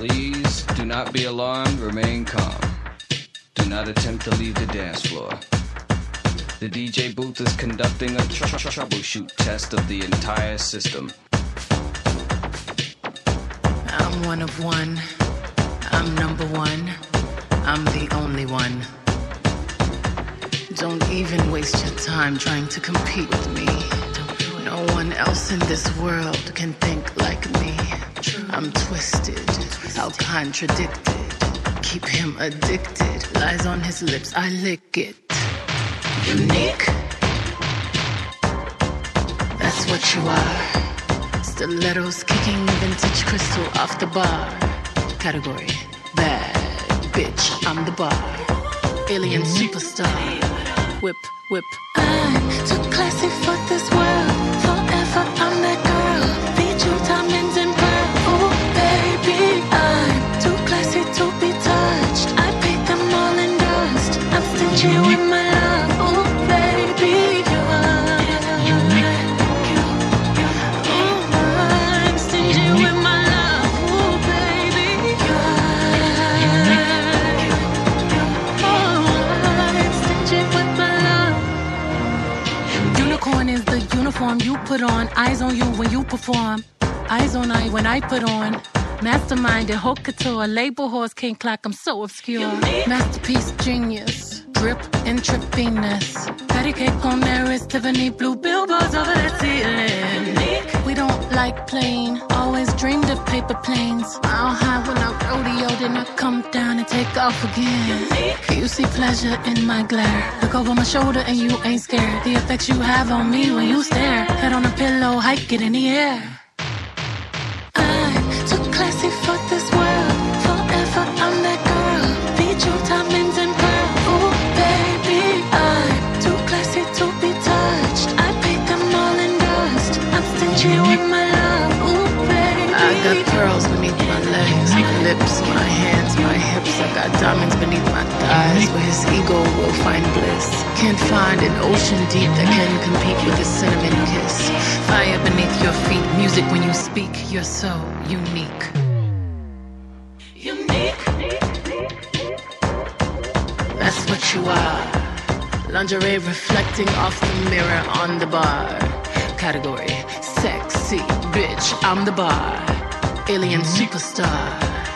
Please do not be alarmed, remain calm. Do not attempt to leave the dance floor. The DJ booth is conducting a troubleshoot test of the entire system. I'm one of one. I'm number one. I'm the only one. Don't even waste your time trying to compete with me. No one else in this world can think like me. I'm twisted, how contradicted. Keep him addicted. Lies on his lips, I lick it. Unique. That's what you are. Stilettos kicking vintage crystal off the bar. Category, bad bitch, I'm the bar. Alien superstar. Whip, whip. I'm too classy for this world. Forever I'm that girl. Feed you diamonds and pearl. Oh baby, I'm too classy to be touched. I paid them all in dust. I'm stingy with my love. Oh baby, I'm stingy with my love. Oh baby, I'm stingy with my love. Unicorn is the uniform you put on. Eyes on you when you perform. Eyes on I when I put on. Mastermind and haute couture. Label horse can't clock, I'm so obscure. Masterpiece genius. Drip intravenous. Patty cake on their wrist. Tiffany blue billboards over the ceiling. We don't like plain. Always dreamed of paper planes. Mile high when I rodeo. Then I come down and take off again. You see pleasure in my glare. Look over my shoulder and you ain't scared. The effects you have on me when you stare. Head on a pillow, hike it in the air. I'm too classy for this world. Forever I'm that girl. Feed you diamonds and pearl. Oh baby, I'm too classy to be touched. I paid them all in dust. I'm stingy with my love. Oh baby, I got pearls beneath my legs, my lips, my hands, my hips. I got diamonds beneath my thighs, where his ego will find bliss. Can't find an ocean deep that can compete with a cinnamon kiss. Fire beneath your feet, music when you speak. You're so unique. Unique. That's what you are. Lingerie reflecting off the mirror on the bar. Category, sexy bitch, I'm the bar. Alien superstar.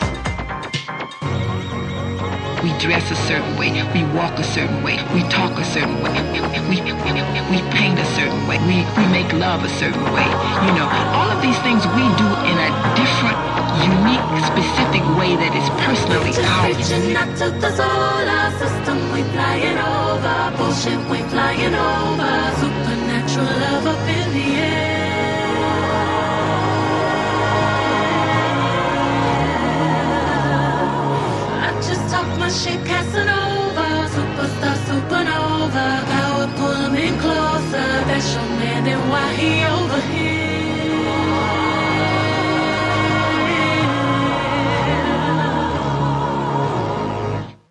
We dress a certain way, we walk a certain way, we talk a certain way, we paint a certain way, we make love a certain way. You know, all of these things we do in a different, unique, specific way that is personally ours. Reaching out to the solar system, we flying over. Bullshit, we flying over. Supernatural love up in the air. Talk my shit, Casanova, superstar, supernova. Power pull him in closer. That's your man, then why he over here?